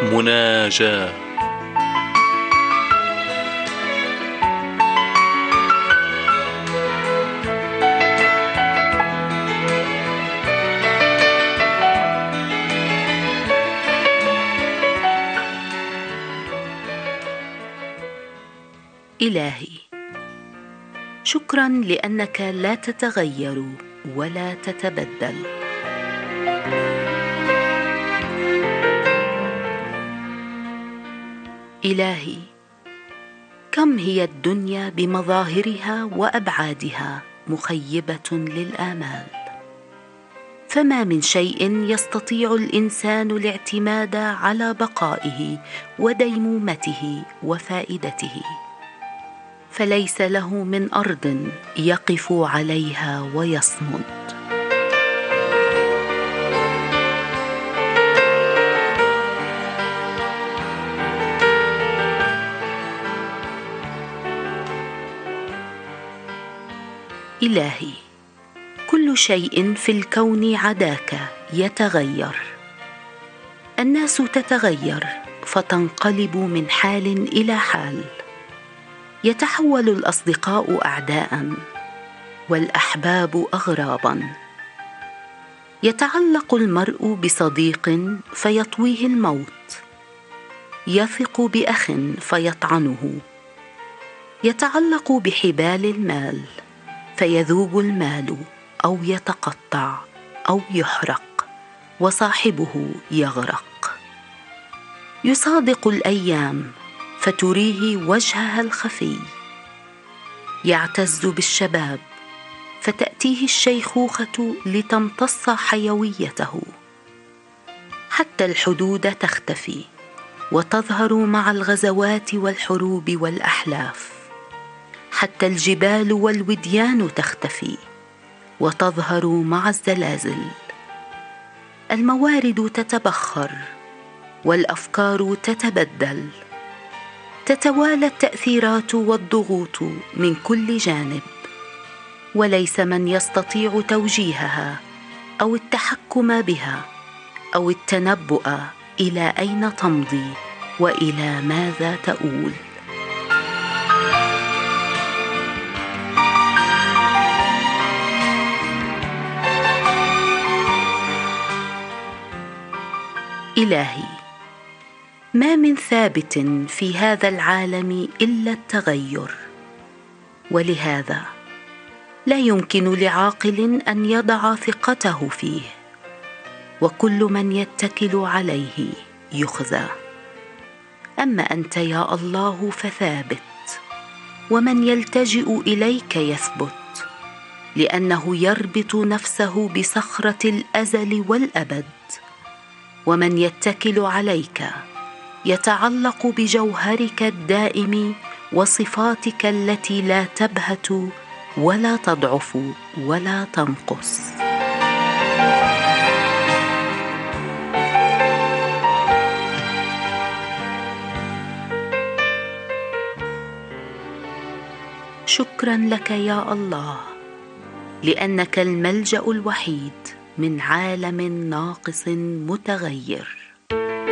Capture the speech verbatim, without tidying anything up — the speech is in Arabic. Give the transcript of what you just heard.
مناجاة. إلهي، شكراً لأنك لا تتغير ولا تتبدل. إلهي، كم هي الدنيا بمظاهرها وأبعادها مخيبة للآمال، فما من شيء يستطيع الإنسان الاعتماد على بقائه وديمومته وفائدته، فليس له من أرض يقف عليها ويصمد. إلهي، كل شيء في الكون عداك يتغير، الناس تتغير فتنقلب من حال إلى حال، يتحول الأصدقاء أعداءً والأحباب أغراباً، يتعلق المرء بصديق فيطويه الموت، يثق بأخ فيطعنه، يتعلق بحبال المال فيذوب المال أو يتقطع أو يحرق وصاحبه يغرق، يصادق الأيام فتريه وجهها الخفي، يعتز بالشباب فتأتيه الشيخوخة لتمتص حيويته، حتى الحدود تختفي وتظهر مع الغزوات والحروب والأحلاف، حتى الجبال والوديان تختفي وتظهر مع الزلازل، الموارد تتبخر والأفكار تتبدل، تتوالى التأثيرات والضغوط من كل جانب، وليس من يستطيع توجيهها أو التحكم بها أو التنبؤ إلى أين تمضي وإلى ماذا تؤول. إلهي، ما من ثابت في هذا العالم إلا التغير، ولهذا لا يمكن لعاقل أن يضع ثقته فيه، وكل من يتكل عليه يخزى. أما أنت يا الله فثابت، ومن يلتجئ إليك يثبت، لأنه يربط نفسه بصخرة الأزل والأبد، ومن يتكل عليك يتعلق بجوهرك الدائم وصفاتك التي لا تبهت ولا تضعف ولا تنقص. شكراً لك يا الله، لأنك الملجأ الوحيد من عالم ناقص متغير.